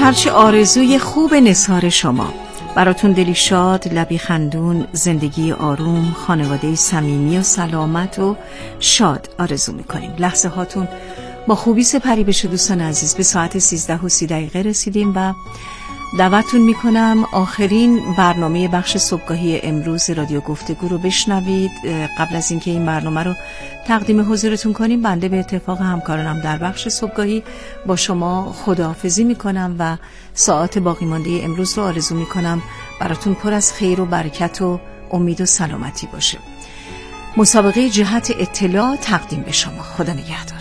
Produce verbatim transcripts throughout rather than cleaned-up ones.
هرچی آرزوی خوب نثار شما. براتون دلی شاد، لبی خندون، زندگی آروم، خانواده صمیمی و سلامت و شاد آرزو میکنیم. لحظه هاتون با خوبی سپری بشه دوستان عزیز. به ساعت سیزده و سی دقیقه رسیدیم و دعوتتون میکنم آخرین برنامه بخش صبحگاهی امروز رادیو گفتگو رو بشنوید. قبل از اینکه این برنامه رو تقدیم حضورتون کنیم، بنده به اتفاق همکارانم در بخش صبحگاهی با شما خداحافظی میکنم و ساعات باقی مانده امروز رو آرزو میکنم براتون پر از خیر و برکت و امید و سلامتی باشه. مسابقه جهت اطلاع تقدیم به شما. خدا نگهدار.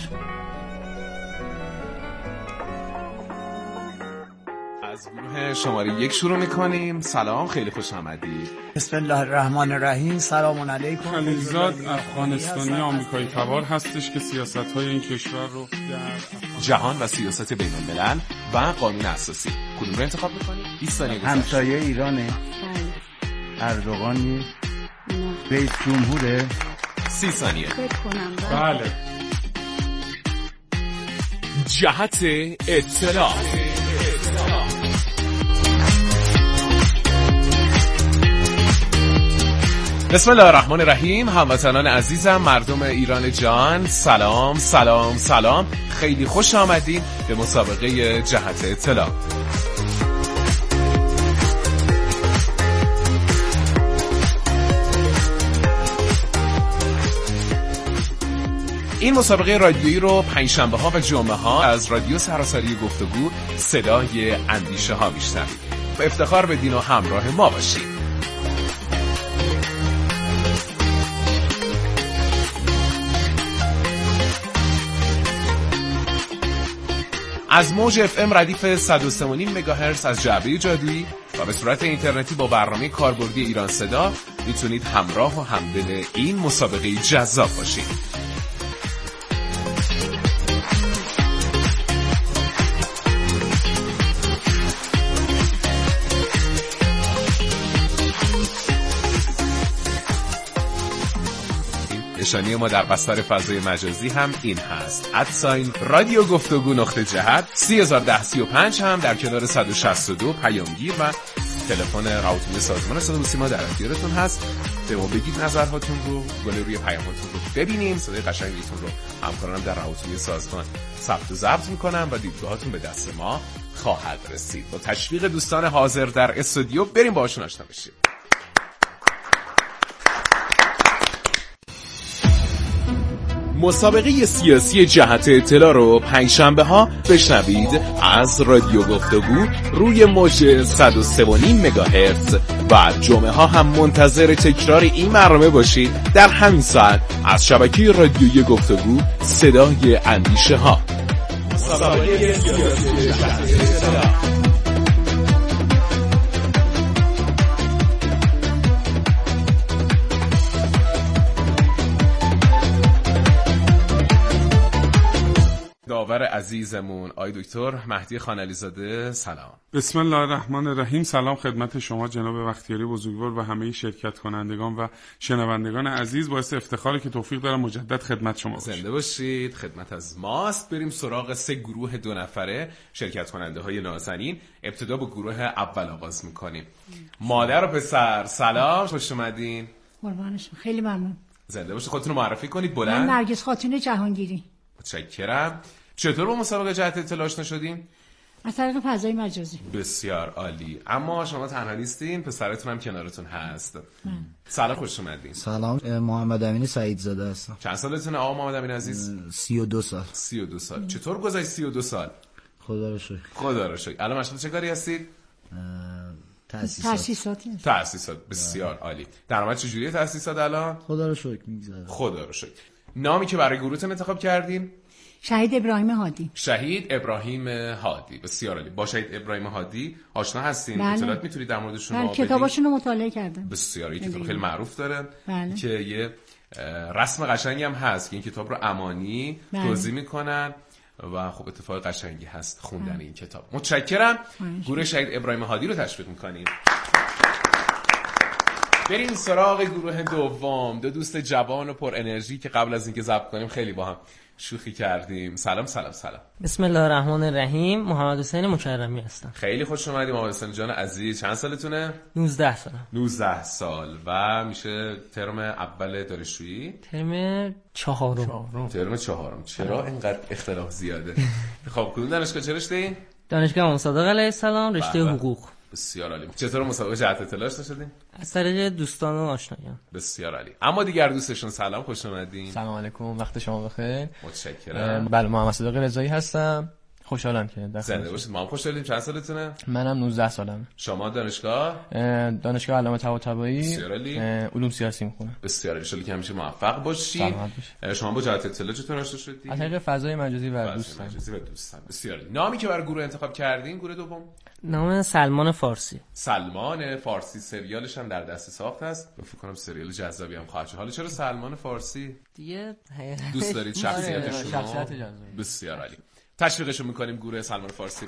از گروه شماره یک شروع میکنیم. سلام، خیلی خوش آمدید. بسم الله الرحمن الرحیم. سلام علیکم. خلیزاد افغانستانی آمریکایی تبار هستش که سیاست‌های این کشور رو در جهان و سیاست بین الملل و قانون اساسی کدوم رو انتخاب میکنید؟ بیست ثانیه گذشت. همسایه ایرانه. اردوغان نیست. رئیس جمهوره. سی ثانیه. بله. جهت اطلاع. بسم الله الرحمن الرحیم. هموطنان عزیزم، مردم ایران جان، سلام سلام سلام. خیلی خوش آمدین به مسابقه جهت اطلاع. این مسابقه رادیویی رو پنجشنبه ها و جمعه ها از رادیو سراسری گفتگو صدای اندیشه ها میشنوید. با افتخار بدین و همراه ما باشید. از موج اف ام ردیف صد و سه و نیم مگاهرتز از جعبه جادویی و به صورت اینترنتی با برنامه کاربردی ایران صدا میتونید همراه و همدل این مسابقه جذاب باشید. نشانی ما در بستر فضای مجازی هم این هست: ادساین رادیو گفتگو نقطه جهت سی هزار و ده سی و پنج هم در کنار صد و شصت و دو پیامگیر و تلفن راوتینگ سازمان صدا و سیما در اختیارتون هست. به ما بگید نظرهاتون رو، گله روی پیاماتون رو ببینیم. صدای قشنگیتون رو همکارانم در راوتینگ سازمان ثبت و ضبط میکنم و دیدگاهاتون به دست ما خواهد رسید. با تشویق دوستان حاضر در استودیو بریم باهاشون آشنا بشیم. مسابقه سیاسی جهت اطلاع رو پنجشنبه ها بشنوید از رادیو گفتگو روی موج صد و سه و نیم مگاهرتز و جمعه ها هم منتظر تکرار این برنامه باشید در همین ساعت از شبکه رادیویی گفتگو صدای اندیشه ها. مسابقه سیاسی جهت اطلاع. داور عزیزمون آقای دکتر مهدی خانعلی‌زاده، سلام. بسم الله الرحمن الرحیم. سلام خدمت شما جناب بختیاری بزرگوار و همه شرکت کنندگان و شنوندگان عزیز. باعث افتخاره که توفیق دارم مجدد خدمت شما باشم. زنده باشید. خدمت از ماست. بریم سراغ سه گروه دو نفره شرکت کننده های نازنین. ابتدا با گروه اول آغاز میکنیم. مادر و پسر، سلام، خوش اومدین. قربانشون، خیلی ممنون. زنده باشید. خودتون رو معرفی کنید. بلند. من نرگس خاتون جهانگیری. متشکرم. چطور با مسابقه جهت اطلاع آشنا شدین؟ از طریق فضای مجازی. بسیار عالی. اما شما تنها نیستین، پسرتون هم کنارتون هست. من. سلام، خوش اومدین. سلام، محمد امین سعیدزاده هستم. چند سالتونه آقا محمد امین عزیز؟ سی و دو سال. سی و دو سال. چطور گذشت سی و دو سال؟ خدا رو شکر. خدا رو شکر. الان مشغول چه کاری هستید؟ تأسیسات. تأسیسات. تأسیسات. بسیار عالی. درآمد چجوریه تأسیسات الان؟ خدا رو شکر میگذره. خدا رو شکر. نامی که برای گروهتون انتخاب کردین؟ شهید ابراهیم هادی. شهید ابراهیم هادی. بسیار عالی. با شهید ابراهیم هادی آشنا هستین؟ بله. اطلاعات میتونید در موردشون بله، کتاباشون رو مطالعه کردم. بسیار عالی. کتاب خیلی معروف دارن. بله. که یه رسم قشنگی هم هست که این کتاب رو امانی بله. توضیح میکنن و خب اتفاق قشنگی هست خوندن این کتاب. متشکرم. گروه شهید ابراهیم هادی رو تشویق میکنیم. بریم سراغ گروه دوم، دو دوست جوان و پر انرژی که قبل از اینکه ضبط کنیم خیلی با هم شوخی کردیم. سلام سلام سلام. بسم الله الرحمن الرحیم. محمد حسین مکرمی هستم. خیلی خوش اومدید محمد حسین جان عزیز. چند سالتونه؟ نوزده سالم. نوزده سال و میشه ترم اول دانشجویی؟ ترم چهارم. ترم چهارم. چرا اینقدر اختلاف زیاده؟ خب کدوم دانشگاه چه رشته‌ای؟ دانشگاه امام صادق علیه السلام، رشته حقوق. بسیار عالی. چطور مسابقه جهت اطلاع شدین؟ از طریق دوستان و آشنایان. بسیار عالی. اما دیگر دوستشون سلام، خوش اومدین. سلام علیکم، وقت شما بخیر. متشکرم. بله، محمد صادق رضایی هستم. خوشحالم که در زنده باشید. ما هم خوشحالیم. چند سالتونه؟ منم نوزده سالمه. شما دانشگاه؟ دانشگاه علامه طباطبایی. بسیار عالی. علوم سیاسی میخونم. بسیار عالی. ان شاء الله که همیشه موفق باشید. شما با جهت اطلاع چطور آشنا شدید؟ از طریق فضای مجازی و دوستان. مجازی و دوستان. بسیار عالی. نامی که برای گروه انتخاب کردین، گروه دوم؟ نام سلمان فارسی. سلمان فارسی سریالش هم در دست ساخت است. فکر کنم سریال جذابی هم خواهد شد. حالا چرا سلمان فارسی؟ دیگه دوست دارید شخصیت شما؟ شخصیت جذابی. بسیار عالی. تشویقشو میکنیم گروه سلمان فارسی رو.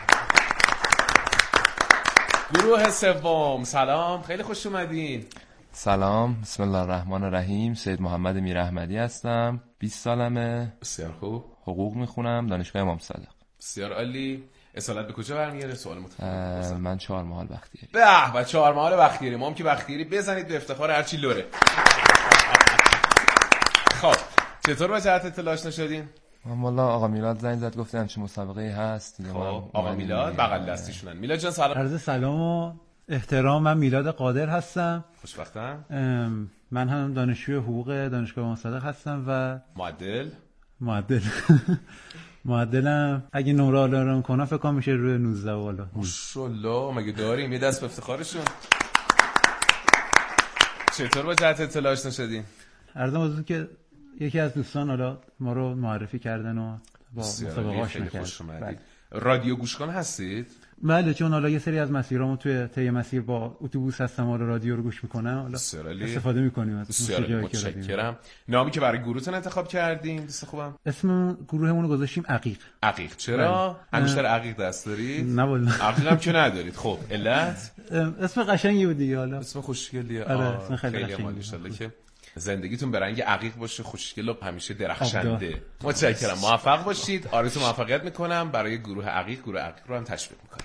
گروه سوم، سلام، خیلی خوش اومدین. سلام، بسم الله الرحمن الرحیم. سید محمد میر احمدی هستم. بیست سالمه. بسیار خوب. حقوق میخونم دانشگاه امام صادق. بسیار عالی. اصالت به کجا برمیگرده؟ سوال متفاوته. من چهار محال بختیاری. به به، چهار محال بختیاری. ما هم که بختیاری بزنید به افتخار هرچی لوره. خب چطور با جهت اطلاع آشنا شدین؟ من والا آقا میلاد زنگ زد گفتن چه مسابقه‌ای هست. خب آقا میلاد بغل دستیشونن. میلاد جان سلام. عرض سلام و احترام. من میلاد قادر هستم. خوشبختم. من هم دانشجوی حقوق دانشگاه امام صادق هستم و معدل معدل معدلم اگه نمره آلارم کنم فکر کنم میشه روی نوزده والا. ماشاءالله، مگه داریم یه دست به افتخارشون. چطور با جهت اطلاع آشنا شدین؟ عرضم حضور که یکی از دوستان حالا ما رو معرفی کردن و با مسابقه آشنا کردن. رادیو گوشکن هستید؟ بله، چون حالا یه سری از مسیرامو توی طی مسیر با اتوبوس هستم، حالا رادیو رو گوش میکنم، حالا استفاده میکنیم از موسیقی. متشکرم. نامی که برای گروهتون انتخاب کردیم دوست خوبم؟ اسم گروهمون رو گذاشتیم عقیق. عقیق. چرا؟ همیشه عقیق دست دارید؟ نه والله. عقیق هم که ندارید. خب علت؟ اسم قشنگی بود دیگه. حالا اسم خوشگلیه. آره، اسم خیلی قشنگه. ان شاء الله که زندگیتون به رنگ عقیق باشه، خوشگل و همیشه درخشنده. متشکرم. موفق باشید. آرزوی موفقیت میکنم برای گروه عقیق. گروه عقیق رو هم تشویق میکنم.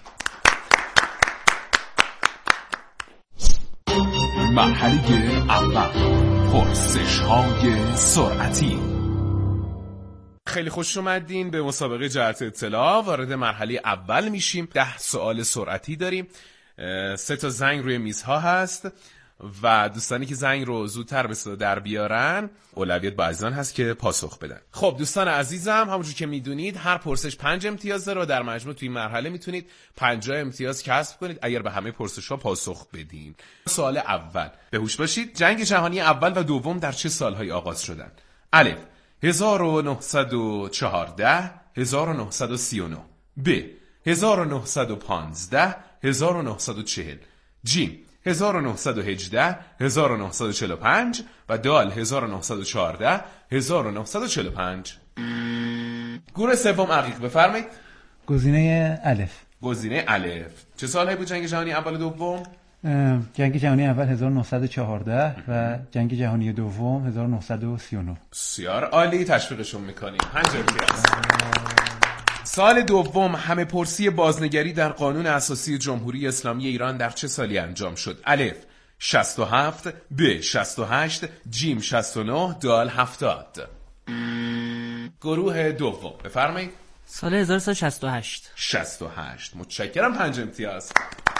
مرحله اول، پرسش‌های سرعتی. خیلی خوش اومدین به مسابقه جهت اطلاع. وارد مرحله اول میشیم. ده سوال سرعتی داریم. سه تا زنگ روی میزها هست و دوستانی که زنگ رو زودتر به صدا در بیارن اولویت با عزیزان هست که پاسخ بدن. خب دوستان عزیزم، همونجور که میدونید هر پرسش پنج امتیاز داره و در مجموع توی این مرحله میتونید پنجاه امتیاز کسب کنید اگر به همه پرسش‌ها پاسخ بدین. سوال اول، به هوش باشید. جنگ جهانی اول و دوم در چه سال‌هایی آغاز شدند؟ الف هزار و نهصد و چهارده هزار و نهصد و سی و نه، ب هزار و نهصد و پانزده هزار و نهصد و چهل، جیم هزار و نهصد و هجده هزار و نهصد و چهل و پنج و دال هزار و نهصد و چهارده هزار و نهصد و چهل و پنج. گروه سوم عقیق، بفرمایید. گزینه الف. گزینه الف. چه سالهایی بود جنگ جهانی اول و دوم؟ جنگ جهانی اول هزار و نهصد و چهارده و جنگ جهانی دوم هزار و نهصد و سی و نه. بسیار عالی، تشویقشون میکنیم. پنج امتیاز. سال دوم همه پرسی بازنگری در قانون اساسی جمهوری اسلامی ایران در چه سالی انجام شد؟ الف شصت و هفت، ب شصت و هشت، جیم شصت و نه، دال هفتاد. گروه دوم، بفرمایید. سال هزار و سیصد و شصت و هشت. شصت و هشت. متشکرم. پنج امتیاز.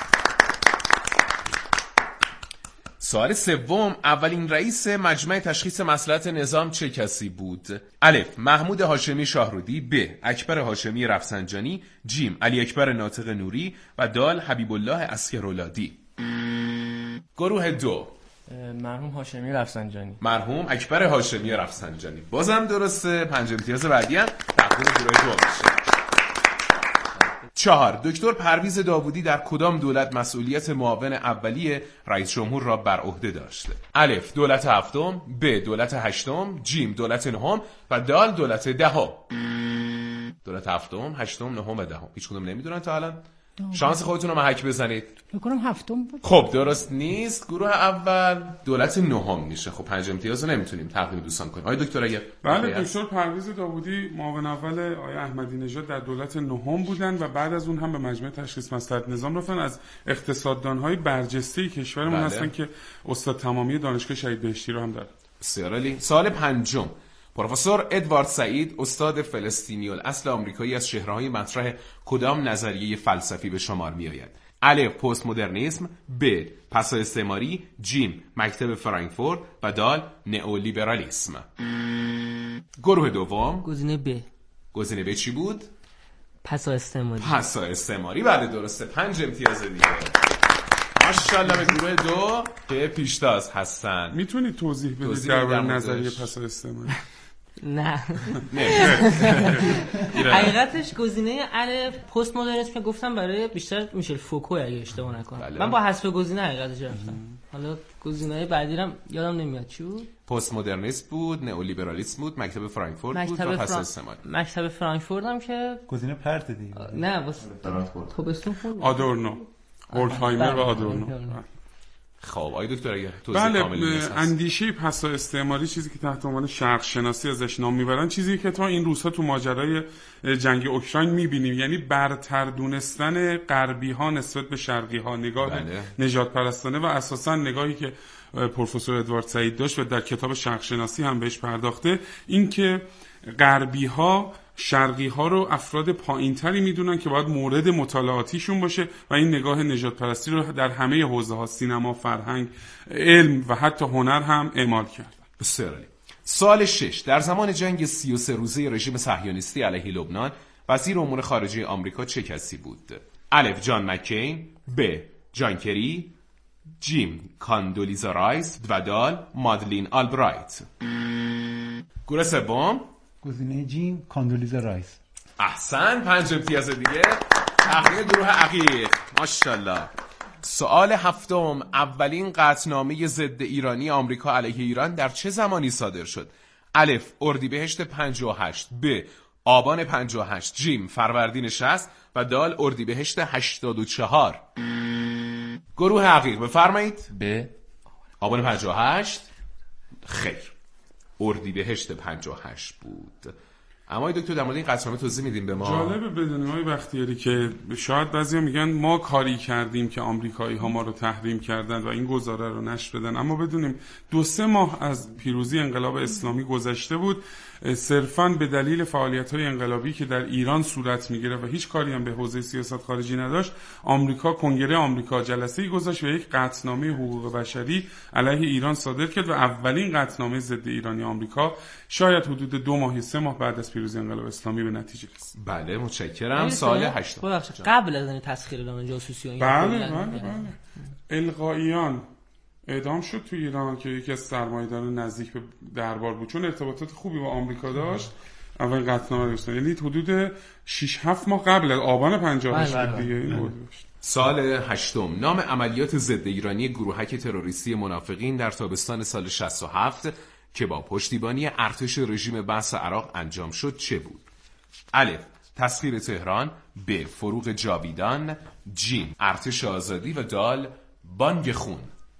سوال سوم، اولین رئیس مجمع تشخیص مصلحت نظام چه کسی بود؟ الف محمود هاشمی شاهرودی، ب اکبر هاشمی رفسنجانی، جیم علی اکبر ناطق نوری و دال حبیب الله عسکرولادی. گروه دو، مرحوم هاشمی رفسنجانی. مرحوم اکبر هاشمی رفسنجانی. بازم درسته. پنج امتیاز بعدی هم تقدیم گروه دو میشه. چهار، دکتر پرویز داوودی در کدام دولت مسئولیت معاون اولی رئیس جمهور را بر عهده داشته؟ الف دولت هفتم، ب دولت هشتم، جیم دولت نهم و دال دولت دهم. دولت هفتم، هشتم، نهم و دهم. هیچ کدوم نمیدونن تا الان؟ شانس خودتون رو محک بزنید. بکنم هفتم بود. خب درست نیست. گروه اول دولت نهم میشه. خب پنج امتیاز رو نمیتونیم تقدیم دوستان کنیم. آقای دکتر اگر بله، دکتر پرویز داوودی معاون اول آقای احمدی نژاد در دولت نهم بودن و بعد از اون هم به مجمع تشخیص مصلحت نظام رفتن. از اقتصاددان‌های برجسته کشورمون بله. هستن که استاد تمامی دانشگاه شهید بهشتی رو هم دارن. بسیار عالی. سوال پنجم. پروفسور ادوارد سعید استاد فلسطینی الاصل آمریکایی از چهره‌های مطرح کدام نظریه فلسفی به شمار می‌آید؟ الف پست مدرنیسم، ب پسا استعماری، جیم مکتب فرانکفورت و دال نئولیبرالیسم. گروه دوم گزینه ب. گزینه ب چی بود؟ پسا استعماری. پسا استعماری بله درسته. پنج امتیاز دیگه. ماشاءالله به گروه دو که پیشتاز هستن. میتونی توضیح بدید درباره نظریه پسا استعماری؟ نه حقیقتش گزینه الف پست مدرنیسم که گفتم برای بیشتر میشل فوکو اگه اشتباه نکنم بله. من با حذف گزینه حقیقتش رفتم. حالا گزینه‌های بعدی رو یادم نمیاد چی بود. پست مدرنیسم بود، نئولیبرالیسم بود، مکتب فرانکفورت مکتب بود و پس فران... استعماری. مکتب فرانکفورت هم که گزینه پرت دیگه. نه واسه تابستون خوند. آدورنو، اورکهایمر و آدورنو. خب آقای دکتر اگه توضیح بله، کاملی هست. اندیشه پسا استعماری چیزی که تحت عنوان شرق شناسی ازش نام میبرن، چیزی که تا این روزها تو ماجرای جنگ اوکراین میبینیم، یعنی برتر دونستن غربی ها نسبت به شرقی ها، نگاه بله. نجات پرستانه و اساسا نگاهی که پروفسور ادوارد سعید داشت و در کتاب شرق شناسی هم بهش پرداخته، این که غربی ها شرقی ها رو افراد پایین تری میدونن که باید مورد مطالعاتیشون باشه و این نگاه نجات پرستی رو در همه حوزه ها، سینما، فرهنگ، علم و حتی هنر هم اعمال کرد. بسیار عالی. سوال شش. در زمان جنگ سی و سه روزه رژیم صهیونیستی علیه لبنان وزیر امور خارجه آمریکا چه کسی بود؟ الف جان مکین، ب جان کری، جیم کاندولیزا رایس و دال مادلین آلبرایت. گروه سوم گزینه جیم کاندولیزا رایس. احسن، پنج امتیاز دیگه. تحقیق گروه عقیق. ماشاءالله. سوال هفتم. اولین قطعنامه ضد ایرانی آمریکا علیه ایران در چه زمانی صادر شد؟ الف اردیبهشت پنجاه و هشت، ب آبان پنجاه و هشت، جیم فروردین شصت و دال اردیبهشت هشتاد و چهار. گروه عقیق بفرمایید. ب آبان پنجاه و هشت. خیر، اردیبهشت پنجاه و هشت بود. اما دکتر در مورد این قطعنامه توضیح میدیم به ما؟ جالبه بدونیم آقای بختیاری که شاید بعضیا میگن ما کاری کردیم که آمریکایی ها ما رو تحریم کردن و این گزاره رو نشر بدن، اما بدونیم دو سه ماه از پیروزی انقلاب اسلامی گذشته بود. صرفاً به دلیل فعالیت‌های انقلابی که در ایران صورت می‌گیره و هیچ کاری هم به حوزه سیاست خارجی نداشت، آمریکا، کنگره آمریکا جلسه‌ای گذاشت و یک قطعنامه حقوق بشری علیه ایران صادر کرد و اولین قطعنامه ضد ایرانی آمریکا شاید حدود دو ماه سه ماه بعد از پیروزی انقلاب اسلامی به نتیجه رسید. بله متشکرم. سال هشتم قبل از این تسخیر اعلام جاسوسی و این بله بله بله القائیان اعدام شد تو ایران که یکی از سرمایه‌داران نزدیک به دربار بود، چون ارتباطات خوبی با آمریکا داشت. اول قطعنامه داشت، یعنی حدود شش هفت ماه قبل از آبان پنجاه و هشت دیگه این بود. سال هشتم. نام عملیات ضد ایرانی گروهک تروریستی منافقین در تابستان سال شصت و هفت که با پشتیبانی ارتش رژیم بعث عراق انجام شد چه بود؟ الف تسخیر تهران، ب فروغ جاویدان، جیم ارتش آزادی و دال بانگ خون.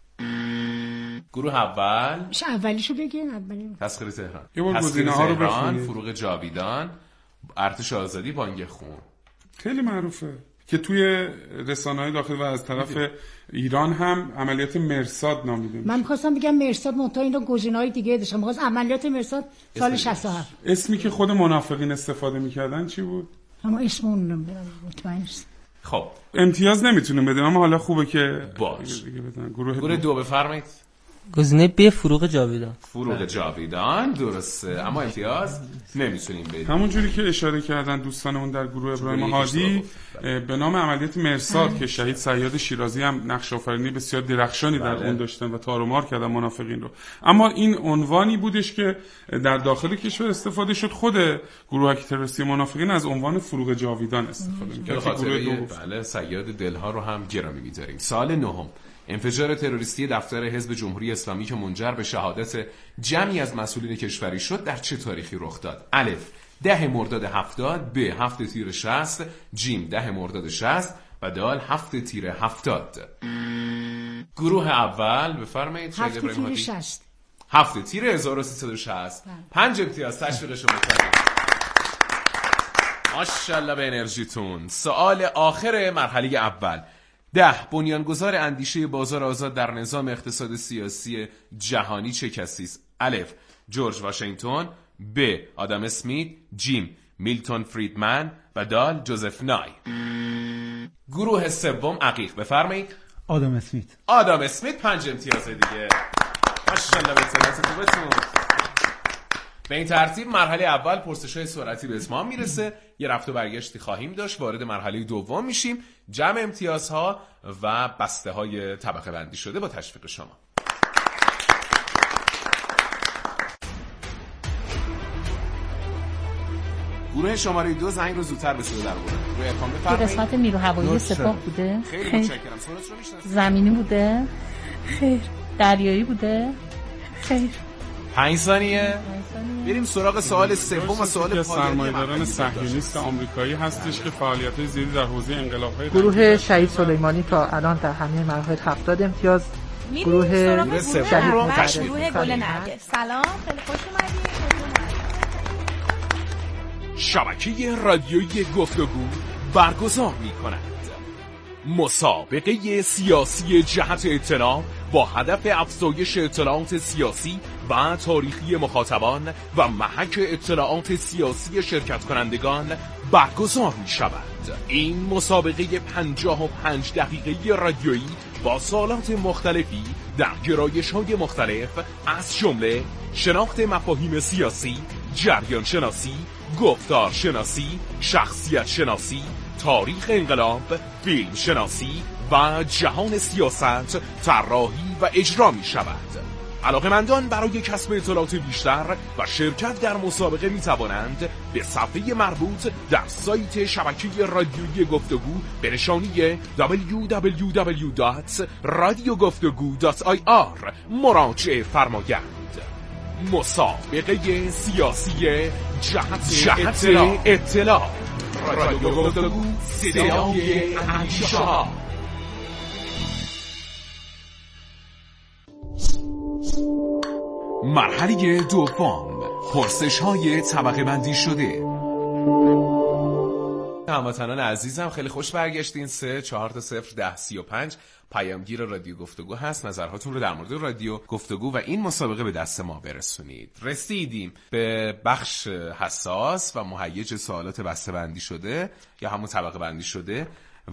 گروه اول میشه اولیشو بگین. اولی تسخیر تهران، یه بار گزینه‌ها رو بخونید. فروغ جاویدان، ارتش آزادی، بانگ خون. خیلی معروفه که توی رسانه‌های داخل و از طرف ایران هم عملیات مرصاد نامیده میشه. من می‌خواستم بگم مرصاد منتها اینا گزینه‌های دیگه داشتن. می‌خواست عملیات مرصاد سال شصت و هفت. اسمی که خود منافقین استفاده می‌کردن چی بود؟ اما اسمون نمی‌دونم، مطمئن نیستم. خب امتیاز نمیتونیم بدیم، اما حالا خوبه که باش. دیگه بدن. گروه, گروه دو, دو بفرمایید. گزینه ب فروغ جاویدان. فروغ جاویدان درسته، اما امتیاز نمیتونیم بدیم. همون جوری که اشاره کردن دوستانمون در گروه ابراهیم هادی به نام عملیات مرصاد که شهید صیاد شیرازی هم نقش آفرینی بسیار درخشانی در اون داشتن و تار و مار کردن منافقین رو. اما این عنوانی بودش که در داخل کشور استفاده شد. خود گروهک تروریستی منافقین از عنوان فروغ جاویدان استفاده می‌کرد. گروه دو بله صیاد دلها رو هم گرامی می‌داریم. سال نهم. انفجار تروریستی دفتر حزب جمهوری اسلامی که منجر به شهادت جمعی از مسئولین کشوری شد در چه تاریخی رخ داد؟ الف ده مرداد هفتاد، ب هفت تیر شصت، جیم ده مرداد شصت و دال هفت تیر هفتاد. گروه اول بفرمایید. هفت تیر شصت. هفت تیر هزار و سیصد و شصت. پنج امتیاز تشویقشو میکنید. ماشاءالله به انرژیتون. سوال آخر مرحله اول. ده بنیانگذار اندیشه بازار آزاد در نظام اقتصاد سیاسی جهانی چه کسی است؟ الف جورج واشنگتن، ب آدم اسمیت، جیم میلتون فریدمن و دال جوزف نای. گروه سوم عقیق بفرمایید. آدم اسمیت. آدم اسمیت پنج امتیاز دیگه. ماشاءالله به اطلاعات خوبتون. به این ترتیب مرحله اول پرسش‌های سرعتی به اتمام میرسه. یه رفت و برگشتی خواهیم داشت. وارد مرحله دوم میشیم. جمع امتیازها و بسته‌های طبقه بندی شده با تشویق شما. گروه شماره دو زنگ رو زودتر به صدا در آورد. روی ارقام بفرمایید. قسمت نیروهوایی سپاه بوده؟ خیلی متشکرم. سوالش رو میشناسید؟ زمینی بوده؟ خیر. دریایی بوده؟ خیر. پنج ثانیه. بریم سراغ سوال سوم و سوال پایانی. سرمایه‌داران صهیونیست آمریکایی هستش که فعالیت‌های زیادی در حوزه انقلاب‌های گروه شهید سلیمانی تا الان در همه مراحل هفتاد امتیاز. گروه شهید گروه گل نرگس. سلام، خیلی خوش اومدید. شبکه رادیویی گفتگو برگزار می‌کند مسابقه سیاسی جهت اطلاع با هدف افزایش اطلاعات سیاسی و تاریخی مخاطبان و محک اطلاعات سیاسی شرکت کنندگان برگزار می شود. این مسابقه پنجاه و پنج دقیقه رادیویی با سوالات مختلفی در گرایش‌های مختلف از جمله شناخت مفاهیم سیاسی، جریان شناسی، گفتار شناسی، شخصیت شناسی، تاریخ انقلاب، فیلم شناسی و جهان سیاست طراحی و اجرا می شود. علاقه‌مندان برای کسب اطلاعات بیشتر و شرکت در مسابقه می توانند به صفحه مربوط در سایت شبکه رادیویی گفتگو به نشانی دبلیو دبلیو دبلیو دات رادیو گفتگو دات آی آر مراجعه فرمایند. مسابقه سیاسی جهت, جهت اطلاع, اطلاع. رادیو گفتگو صدای اندیشه ها. مرحله دوم پرسش های طبقه بندی شده. هموطنان عزیزم خیلی خوش برگشتین. سه چهار تا صفر ده سی و پنج پیامگیر رادیو گفتگو هست. نظرهاتون رو در مورد رادیو گفتگو و این مسابقه به دست ما برسونید. رسیدیم به بخش حساس و مهیج سوالات بسته بندی شده یا همون طبقه بندی شده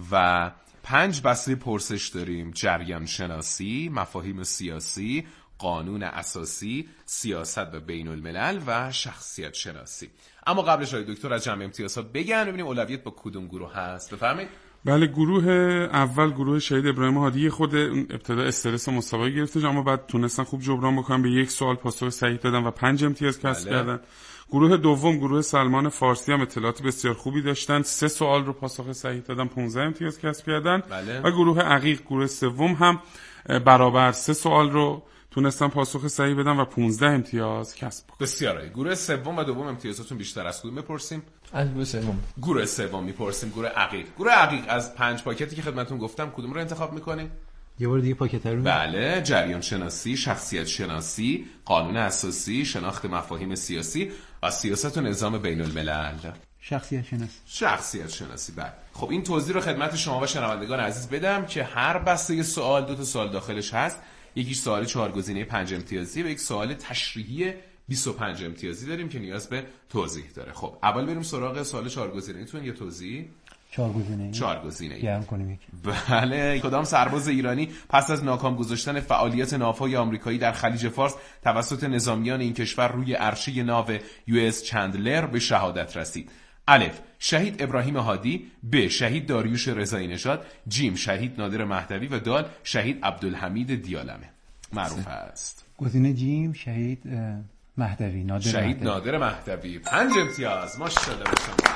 و پنج بسته پرسش داریم: جریان شناسی، مفاهیم سیاسی، قانون اساسی، سیاست و بین الملل و شخصیت شناسی. اما قبلش آقای دکتر از جمع امتیازات بگن ببینیم اولویت با کدوم گروه هست. بفرمایید. بله، گروه اول گروه شهید ابراهیم هادی خود ابتدا استرس مسابقه گرفته، اما بعد تونستن خوب جبران بکنن، به یک سوال پاسخ صحیح دادن و پنج امتیاز کسب بله. کردن. گروه دوم گروه سلمان فارسی هم اطلاعات بسیار خوبی داشتن، سه سوال رو پاسخ صحیح دادن، پانزده امتیاز کسب کردن بله. و گروه عقیق گروه سوم هم برابر سه سوال رو تونستن پاسخ صحیح بدن و پانزده امتیاز کسب کردن. بسیار عالی. گروه سوم و دوم امتیازاتون بیشتر از کدوم بپرسیم؟ از گروه سوم. گروه سوم میپرسیم. گروه عقیق. گروه عقیق از پنج پاکتی که خدمتتون گفتم کدوم رو انتخاب میکنه؟ یه بار دیگه پاکت رو. بله، جریان شناسی، شخصیت شناسی، قانون اساسی، شناخت مفاهیم سیاسی و سیاست و نظام بین الملل. شخصیت شناسی. شخصیت شناسی. بله. خب این توضیح رو خدمت شما و شنوندگان عزیز بدم که هر بسته سوال دو تا سوال داخلش هست. یکیش سوال چهار گزینه پنج امتیازی و یک سوال تشریحی بیست و پنج امتیازی داریم که نیاز به توضیح داره. خب اول بریم سراغ سوال چهار گزینه‌تون. یه توضیح چهار گزینه‌ای چهار گزینه‌ای گرم کنیم. بله. کدام سرباز ایرانی پس از ناکام گذاشتن فعالیت ناوهای آمریکایی در خلیج فارس توسط نظامیان این کشور روی عرشه ناو یو اس چندلر به شهادت رسید؟ الف شهید ابراهیم هادی، ب شهید داریوش رضایی نژاد، جیم شهید نادر مهدوی و دال شهید عبدالحمید دیالمه. معروف است. گزینه جیم شهید مهدوی نادر شهید مهدوی. نادر مهدوی. پنج امتیاز. ماشاءالله به شما.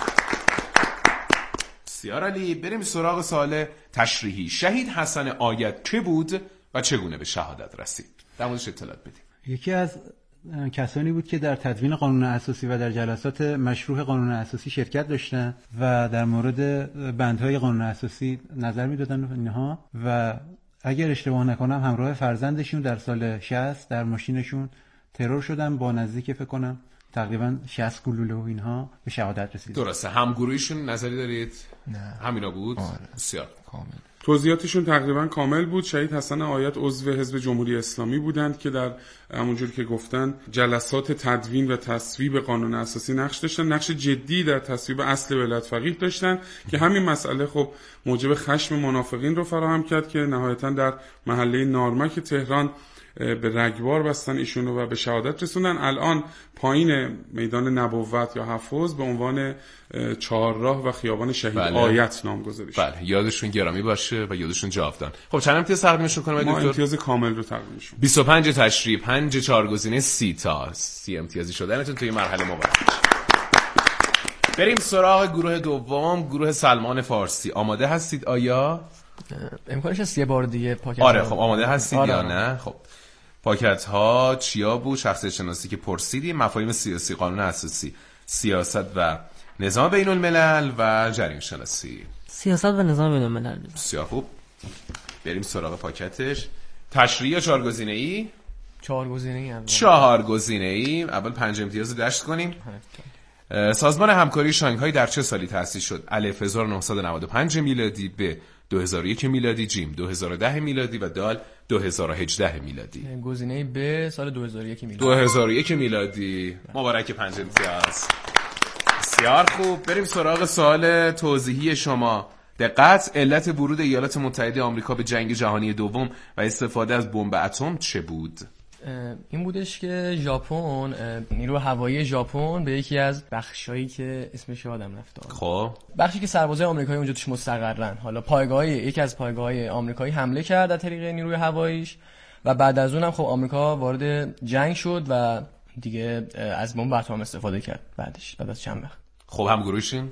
بسیار عالی. بریم سراغ سوال تشریحی. شهید حسن آید که بود و چگونه به شهادت رسید؟ در موردش اطلاعات بدیم. یکی از کسانی بود که در تدوین قانون اساسی و در جلسات مشروع قانون اساسی شرکت داشتن و در مورد بندهای قانون اساسی نظر میدادن اینها و اگر اشتباه نکنم همراه فرزندشون در سال شصت در ماشینشون ترور شدن با نزدیک فکر کنم تقریبا شصت گلوله و اینها به شهادت رسید. درسته. همگروهیشون نظری دارید؟ نه. همینا بود؟ آره. بسیار کامل. توضیحاتشون تقریبا کامل بود. شهید حسن آیت عضو حزب جمهوری اسلامی بودند که در همونجور که گفتن جلسات تدوین و تصویب قانون اساسی نقش داشتن، نقش جدی در تصویب اصل ولایت فقیه داشتن که همین مسئله خب موجب خشم منافقین رو فراهم کرد که نهایتا در محله نارمک تهران به رگبار بستن ایشونو و به شهادت رسوندن. الان پایین میدان نبوت یا حفظ به عنوان چهارراه و خیابان شهید بله. آیت نامگذاری شد. بله، یادشون گرامی باشه و یادشون جاودان. خب چند امتیاز تقدیمشون کنم؟ ما امتیاز کامل رو تقدیمشون بیست و پنج تشریح، پنج چهارگزینه، سی تا سی امتیازی شدنتون توی مرحله مبارک. بریم سراغ گروه دوم، گروه سلمان فارسی. آماده هستید آیا؟ امکانش هست یه بار دیگه پاکت آره خب آماده هستید آره. یا نه؟ خب پاکت ها چیا بود؟ شخصیت شناسی که پرسیدیم، مفاهیم سیاسی، قانون اساسی، سیاست و نظام بین الملل و جریان شناسی. سیاست و نظام بین الملل. بسیار خوب. بریم سراغ پاکتش. تشریح یا چهار گزینه ای؟ چهار گزینه ای اول. چهار گزینه ای. اول پنج امتیاز دشت کنیم. سازمان همکاری شانگهای در چه سالی تأسیس شد؟ الف هزار و نهصد و نود و پنج میلادی، ب دو هزار و یک میلادی، جیم دو هزار و ده میلادی و دال دو هزار و هجده میلادی. گزینه ب سال دو هزار و یک میلادی. دو هزار و یک میلادی. مبارک پنج امتیاز. بسیار خوب. بریم سراغ سوال توضیحی شما. دقت، علت ورود ایالات متحده آمریکا به جنگ جهانی دوم و استفاده از بمب اتم چه بود؟ این بودش که ژاپن، نیروی هوایی ژاپن به یکی از بخشایی که اسمش یادم رفته، خب بخشی که سربازای آمریکایی اونجا توش مستقرن، حالا پایگاه یکی از پایگاه‌های آمریکایی حمله کرد از طریق نیروی هواییش و بعد از اونم خب آمریکا وارد جنگ شد و دیگه از بمب اتم استفاده کرد بعدش بعد از چند وقت. خب هم گروهشون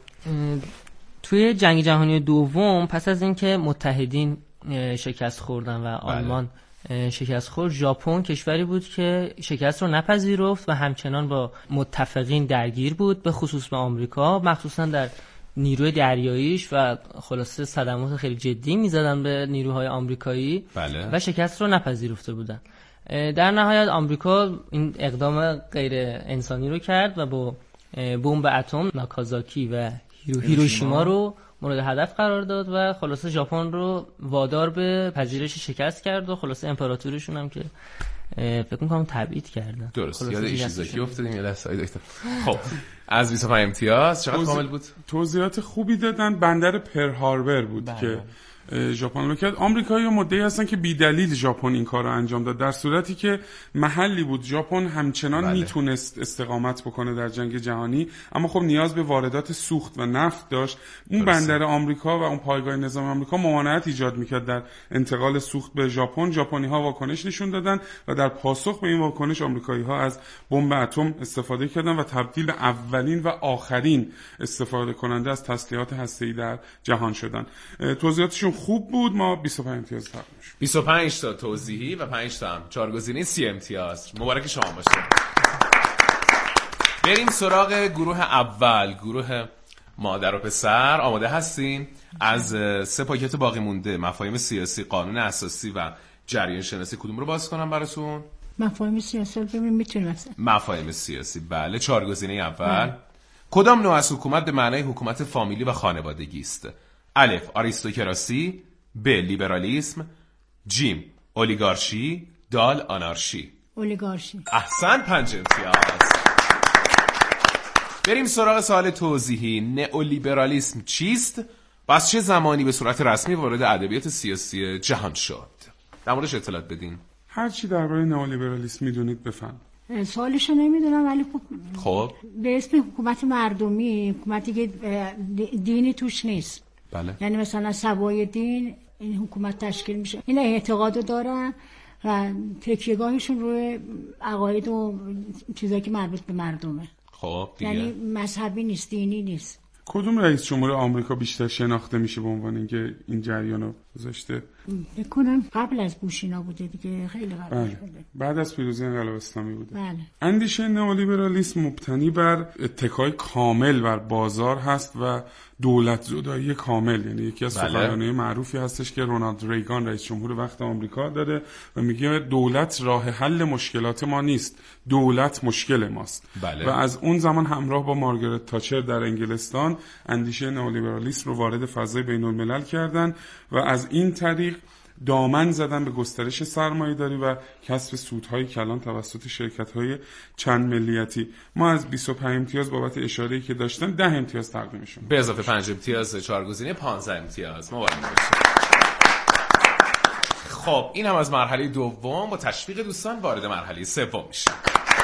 توی جنگ جهانی دوم پس از اینکه متحدین شکست خوردن و آلمان شکست خورد، ژاپن کشوری بود که شکست رو نپذیرفت و همچنان با متفقین درگیر بود، به خصوص با آمریکا، مخصوصا در نیروی دریاییش و خلاصه صدمات خیلی جدی میزدن به نیروهای آمریکایی بله. و شکست رو نپذیرفته بودن. در نهایت آمریکا این اقدام غیر انسانی رو کرد و با بمب اتم ناکازاکی و هیروشیما رو مورد هدف قرار داد و خلاصه ژاپن رو وادار به پذیرش شکست کرد و خلاصه امپراتورشون هم که فکر می‌کنم تبعید کردن. درست. یاد ایشیزاکی افتادیم یه لحظه دکتر. خب از بیست و پنج امتیاز چقدر کامل بود؟ توضیحات خوبی دادن. بندر پر هاربر بود بله. که ژاپن رو کرد. آمریکایی‌ها مدعی هستن که بی‌دلیل ژاپن این کار رو انجام داد، در صورتی که محلی بود ژاپن همچنان بله. میتونست استقامت بکنه در جنگ جهانی، اما خب نیاز به واردات سوخت و نفت داشت. اون درسته. بندر آمریکا و اون پایگاه نظام آمریکا ممانعت ایجاد میکرد در انتقال سوخت به ژاپن. ژاپنی‌ها واکنش نشون دادن و در پاسخ به این واکنش آمریکایی‌ها از بمب اتم استفاده کردن و تبدیل به اولین و آخرین استفاده کننده از تسلیحات هسته‌ای در جهان شدن. توضیحاتشون خوب بود. ما بیست و پنج امتیاز تقدیم شد. بیست و پنج تا توضیحی و پنج تا هم چهار گزینه، سی امتیاز. مبارک شما باشه. بریم سراغ گروه اول، گروه مادر و پسر. آماده هستین؟ از سه پاکت باقی مونده، مفاهیم سیاسی، قانون اساسی و جریان شناسی، کدوم رو باز کنم براتون؟ مفاهیم سیاسی ببین میتونیم مثلا. مفاهیم سیاسی بله. چهار گزینه اول م. کدام نوع از حکومت به معنای حکومت فامیلی و خانوادگی است؟ الف آریستوکراسی، ب لیبرالیسم، جیم اولیگارشی، دال آنارشی. اولیگارشی. احسن، پنج امتیاز. بریم سراغ سوال توضیحی. نئولیبرالیسم چیست؟ پس چه زمانی به صورت رسمی وارد ادبیات سیاسی جهان شد؟ در موردش اطلاعات بدین. هر چی درباره نئولیبرالیسم میدونید بفهم. سوالشو نمیدونم ولی خب خب به اسم حکومت مردمی، حکومتی که دینی توش نیست. بله. یعنی مثلا سوای دین این حکومت تشکیل میشه. این اعتقادو دارن و تکیهگاهشون روی عقاید و چیزایی که مربوط به مردمه. خب دیگه یعنی مذهبی نیست، دینی نیست. کدوم رئیس جمهور آمریکا بیشتر شناخته میشه به عنوان اینکه این جریانو گذاشته. بکنم قبل از بوشینا بوده دیگه، خیلی قبل بله. بوده. بعد از پیروزی انقلاب اسلامی بوده. بله. اندیشه نئولیبرالیسم مبتنی بر اتکای کامل بر بازار هست و دولت زدایی کامل. یعنی یکی از بله. سخنرانی‌های معروفی هستش که رونالد ریگان رئیس جمهور وقت آمریکا داره و میگه دولت راه حل مشکلات ما نیست، دولت مشکل ماست. بله. و از اون زمان همراه با مارگارت تاچر در انگلستان اندیشه نئولیبرالیسم رو وارد فضای بین الملل کردن و از این طریق دامن زدن به گسترش سرمایه‌داری و کسب سودهای کلان توسط شرکت‌های چند ملیتی. ما از بیست و پنج امتیاز بابت اشاره‌ای که داشتن ده امتیاز تقدیمشون به اضافه پنج امتیاز چهارگزینه پانزده امتیاز. مبارک باشید. خب این هم از مرحله دوم. با تشویق دوستان وارد مرحله سوم میشیم.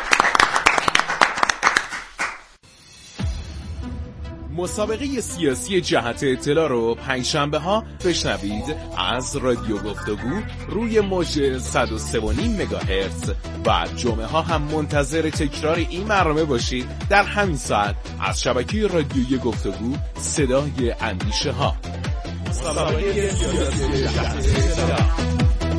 مسابقه سیاسی جهت اطلاع رو پنجشنبه ها بشنوید از رادیو گفتگو روی موج صد و سه و نیم مگاهرتز و جمعه ها هم منتظر تکرار این برنامه باشید در همین ساعت از شبکه رادیویی گفتگو صدای اندیشه ها. مسابقه سیاسی جهت اطلاع.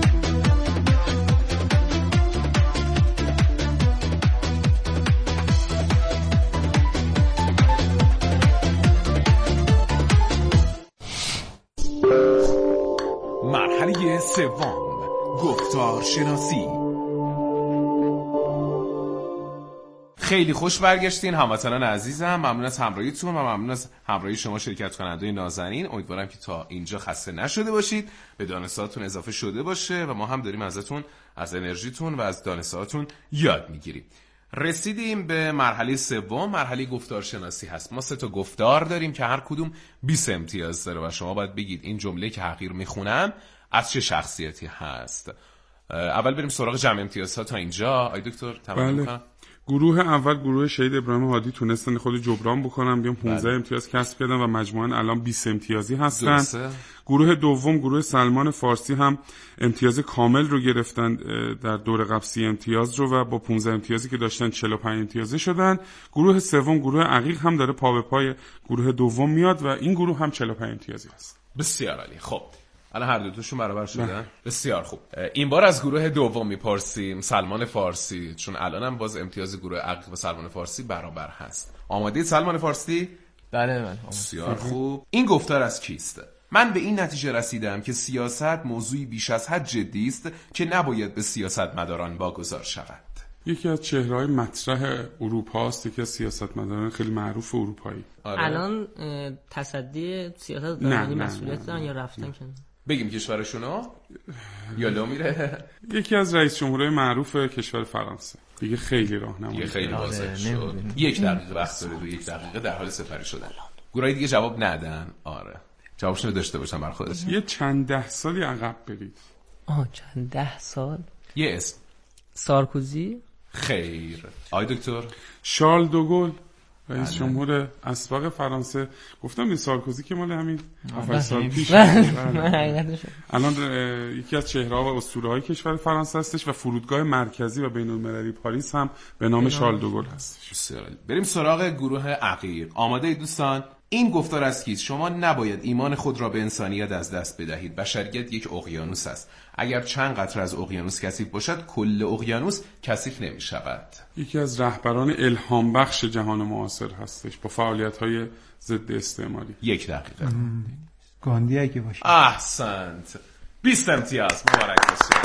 مرحله سوم، گفتار شناسی. خیلی خوش برگشتین هموطنان عزیزم. ممنون از همراهیتون و ممنون از همراهی شما شرکت کننده نازنین. امیدوارم که تا اینجا خسته نشده باشید، به دانش‌هاتون اضافه شده باشه و ما هم داریم ازتون از انرژیتون و از دانش‌هاتون یاد میگیریم. رسیدیم به مرحله سوم، مرحله گفتار شناسی هست. ما سه تا گفتار داریم که هر کدوم بیست امتیاز داره و شما باید بگید این جمله که حقیر میخونم از چه شخصیتی هست. اول بریم سراغ جمع امتیازها تا اینجا. آی دکتر تمام بله. میکنم. گروه اول گروه شهید ابراهیم هادی تونستن خود جبران بکنن، بیان پانزده بله. امتیاز کسب کردن و مجموعاً الان بیست امتیازی هستن. درسته. گروه دوم گروه سلمان فارسی هم امتیاز کامل رو گرفتن در دور قبل سی امتیاز رو و با پانزده امتیازی که داشتن چهل و پنج امتیازی شدن. گروه سوم گروه عقیق هم داره پا به پای گروه دوم میاد و این گروه هم چهل و پنج امتیازی هست. بسیار عالی. خب الان هر دو تاشون برابر شدن. بسیار خوب. این بار از گروه دوم میپرسیم، سلمان فارسی، چون الانم باز امتیاز گروه عقیق و سلمان فارسی برابر هست. آماده سلمان فارسی؟ بله من. بسیار خوب. این گفتار از کیست؟ من به این نتیجه رسیدم که سیاست موضوعی بیش از حد جدی است که نباید به سیاستمداران واگذار شود. یکی از چهره‌های مطرح اروپا است، یکی از سیاستمداران خیلی معروف اروپایی. آره. الان تصدی سیاست دارن، مسئولیت دارن یا رفتن کنن؟ بگیم کشورشونو یا لو میره. یکی از رئیس جمهورهای معروف کشور فرانسه. دیگه خیلی راهنمایی. دیگه خیلی واضح شد. یک دقیقه وقت داره، دو یک دقیقه در حال سپری شدن. گروهای دیگه جواب ندن. آره. جوابشون رو داشته باشن بر خودشون. یه چند ده سالی عقب برید. آه چند ده سال. یه اسم. سارکوزی؟ خیر. آی دکتر؟ شارل دوگل رئیس جمهور اسبق فرانسه. گفتم این سارکوزی که مال همین هفت سال پیش. الان یکی از چهره‌ها و اسطوره‌های کشور فرانسه هستش و فرودگاه مرکزی و بین‌المللی پاریس هم به نام شارل دوگل هستش. بریم سراغ گروه عقیق. آماده دوستان؟ این گفتار از کیست؟ شما نباید ایمان خود را به انسانیت از دست بدهید. بشریت یک اقیانوس است. اگر چند قطره از اقیانوس کثیف باشد، کل اقیانوس کثیف نمی شود. یکی از رهبران الهام بخش جهان معاصر هستش با فعالیت‌های ضد استعماری. یک دقیقه. گاندی اگه باشه. احسنت. بیست امتیاز. مبارک باشه.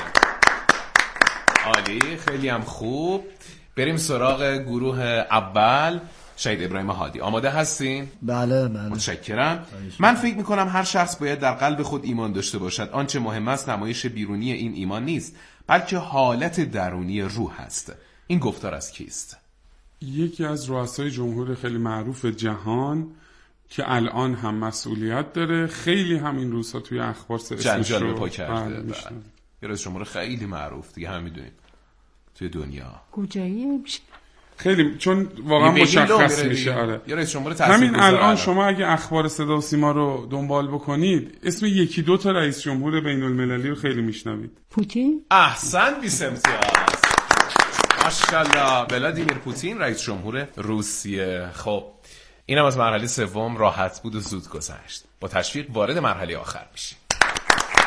عالی، خیلی هم خوب. بریم سراغ گروه اول. شهید ابراهیم هادی. آماده هستین؟ بله بله. متشکرم. من فکر میکنم هر شخص باید در قلب خود ایمان داشته باشد. آنچه مهم است نمایش بیرونی این ایمان نیست، بلکه حالت درونی روح است. این گفتار از کیست؟ یکی از رؤسای جمهور خیلی معروف جهان که الان هم مسئولیت داره، خیلی هم این روزها توی اخبار جنجال به پا کرده. یه رئیس جمهور خیلی معروف دیگه، هم میدونیم توی دنیا. کجایی میشه؟ خیلی چون واقعا مشخص میشه. آره. همین الان شما اگه اخبار صدا و سیما رو دنبال بکنید، اسم یکی دو تا رئیس جمهور بین المللی رو خیلی میشنوید. پوتین؟ احسن. بیست امتیاز. ماشاءالله. ولادیمیر پوتین رئیس جمهور روسیه. خب اینم از مرحله سوم. راحت بود و زود گذشت. با تشویق وارد مرحله آخر میشیم.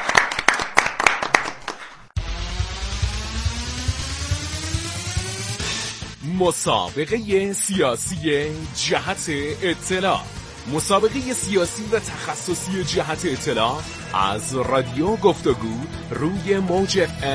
مسابقه سیاسی جهت اطلاع. مسابقه سیاسی و تخصصی جهت اطلاع از رادیو گفتگو روی موج اف